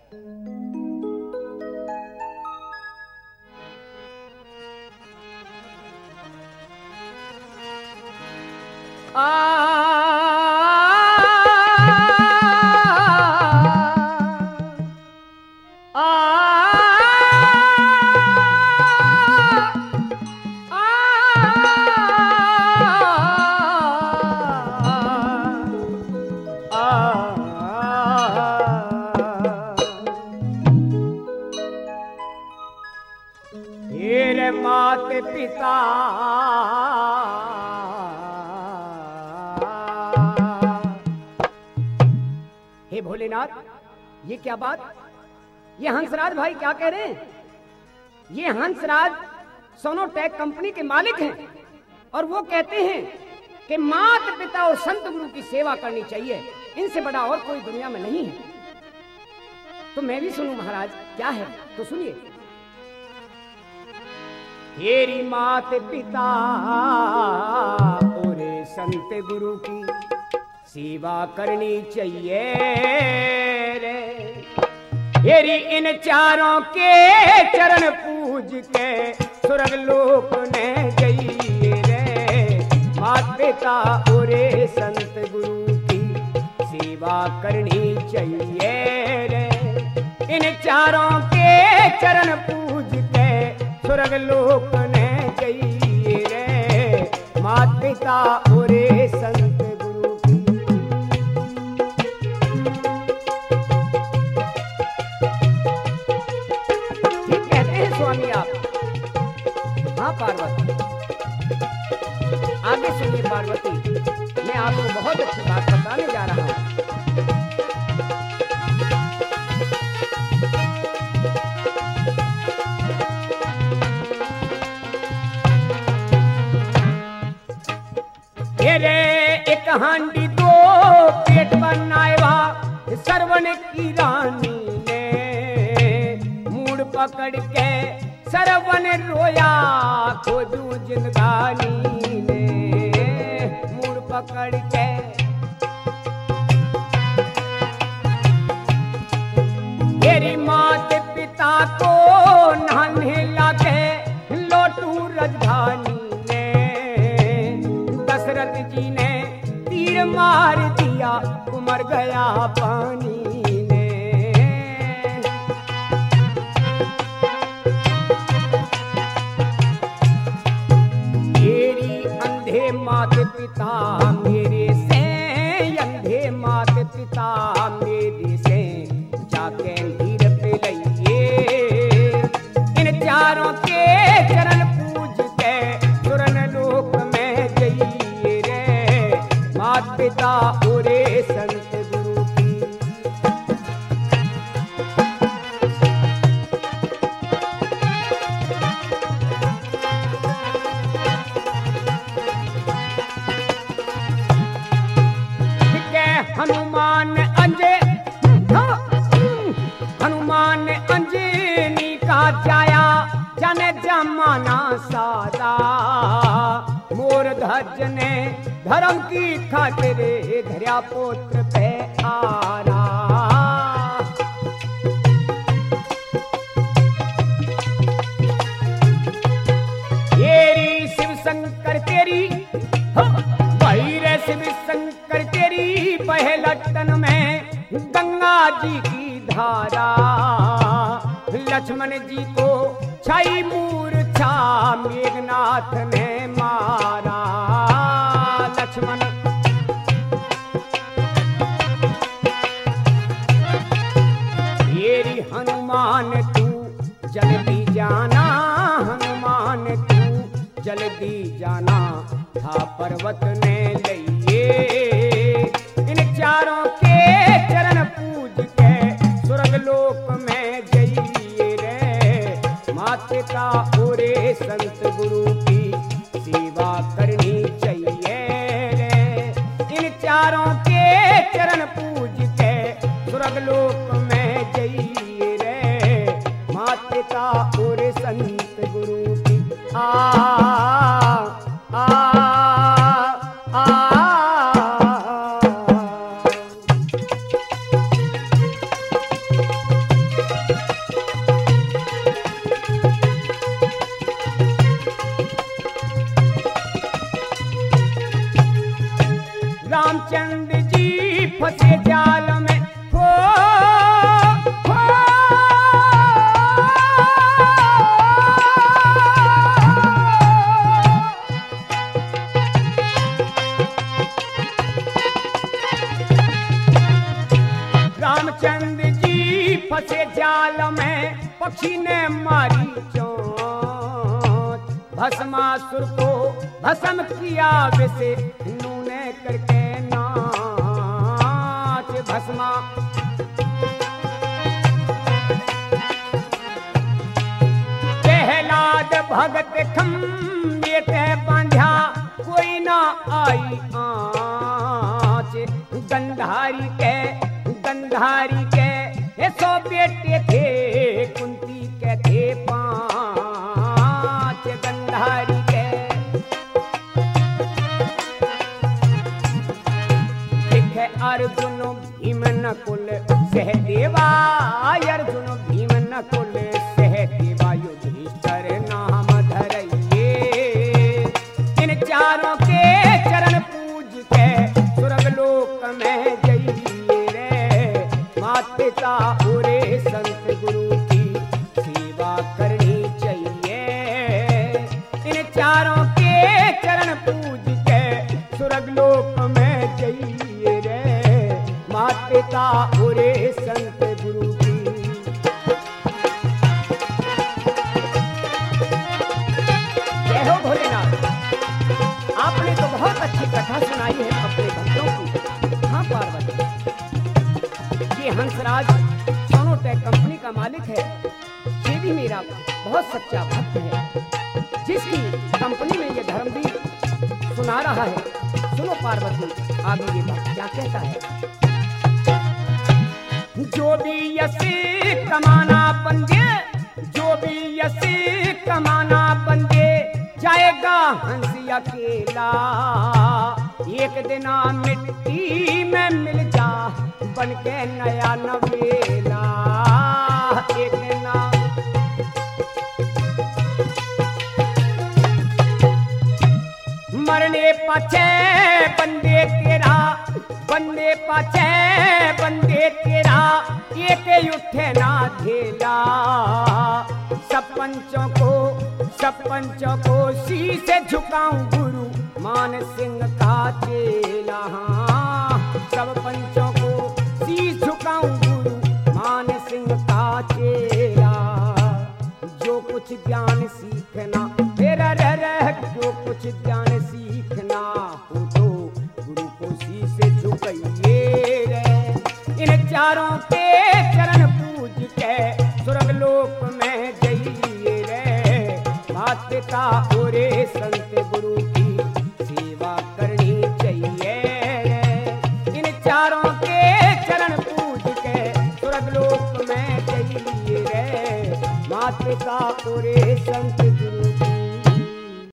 मेरे माते पिता हे भोलेनाथ, ये क्या बात? ये हंसराज भाई क्या कह रहे हैं? ये हंसराज सोनोटेक कंपनी के मालिक हैं और वो कहते हैं कि माता पिता और संत गुरु की सेवा करनी चाहिए, इनसे बड़ा और कोई दुनिया में नहीं है। तो मैं भी सुनूं महाराज, क्या है? तो सुनिए। तेरी मात पिता और संत गुरु की सेवा करनी चाहिए रे। तेरी इन चारों के चरण पूज के स्वर्ग लोक ने जाइए रे। मात पिता और संत गुरु की सेवा करनी चाहिए रे। इन चारों के चरण पूज के स्वर्ग लोक ने जाइए रे। मात पिता और संत गुरु की। ठीक कहते हैं स्वामी आप। हाँ पार्वती, आगे सुनिए पार्वती, मैं आपको बहुत अच्छी बात बताने जा रहा हूँ। तेरे एक हांडी दो पेट बनाएवा सरवन की रानी ने। मूड पकड़ के सरवन रोया खोजू जिंदगानी ने। मूड पकड़ के तेरी मात पिता को नहाने लाके लोटू राजधानी ने। दशरथ जी ने तीर मार दिया, मर गया पानी ने। मेरी अंधे मात पिता मेरे से, अंधे मात पिता मेरे से जाके नीर पे लइए। इन चारों के चरण पूज के सुरन लोक में जाइए रे। मात पिता और संत गुरु की। हनुमान अंजे, हनुमान अंजनी का जाया जाने जमाना सारा। मोर ध्वज ने धर्म की खातिर धर्या पुत्र पे आरा। तेरी शिव शंकर तेरी भाई रे, शिव शंकर तेरी पहलटन में गंगा जी की धारा। लक्ष्मण जी को छाई मूर्छा मेघनाथ ने मारा। लक्ष्मण तेरी हनुमान तू जल्दी जाना, हनुमान तू जल्दी जाना। था पर्वत ने लइए इन चारों के चरण पूज के स्वर्ग लोक में जाइए रे। मात पिता और संत गुरु की सेवा करनी चाहिए रे। इन चारों के चरण पूज के स्वर्ग लोक में जाइए रे। मात पिता और संत गुरु की। फंसे जाल में पक्षी ने मारी चोंच, भस्मासुर को भस्म किया वैसे नूने करके नाच। भस्मा प्रहलाद भगत खम्बे ते बांधा कोई ना आई आँच। गंधारी के ये 100 बेटे थे, कुंती के थे 5। गंधारी के लिखे अर्जुन भीम नकुल सहदेवा, अर्जुन भीम नकुल सहदेवा युधिष्ठिर नाम धरइए। इन चारों के चरण पूज के स्वर्ग लोक में जइए रे। माता पिता और संत गुरु की सेवा करनी चाहिए। इन चारों के चरण पूज के स्वर्ग लोक में जइए रे। माता पिता और संत गुरु की। जय हो भोलेनाथ। आपने तो बहुत अच्छी कथा सुनाई है अपने भक्तों की। हाँ पार्वती, ये हंसराज सोनोटेक कंपनी का मालिक है। ये भी मेरा बहुत सच्चा भक्त है, जिसकी कंपनी में ये धर्मवीर सुना रहा है। सुनो पार्वती, आगे ये बात क्या कहता है। जो भी यसी कमाना बंदे, जो भी यसी कमाना बंदे, जाएगा हंसी अकेला। एक दिन मिट्टी में मिल जा बन के नया नवेला। एक दिन मरने पाछे बंदे तेरा, बंदे पाछे बंदे तेरा, एक उठे ना धेला। सब पंचों को शीश झुकाऊं गुरु मान सिंह का चेला। सब पंचों को शीश झुकाऊं गुरु मान सिंह का चेला। जो कुछ ज्ञान सीखना तेरा रह, जो कुछ ज्ञान सीखना हो तो गुरु को शीश झुकाइए रे। इन चारों के चरण पूज के स्वर्ग लोक में जइए रे। माता पिता और संत गुरु की सेवा करनी चाहिए रे। इन चारों के चरण पूज के स्वर्ग लोक में जइए रे। माता पिता और संत गुरु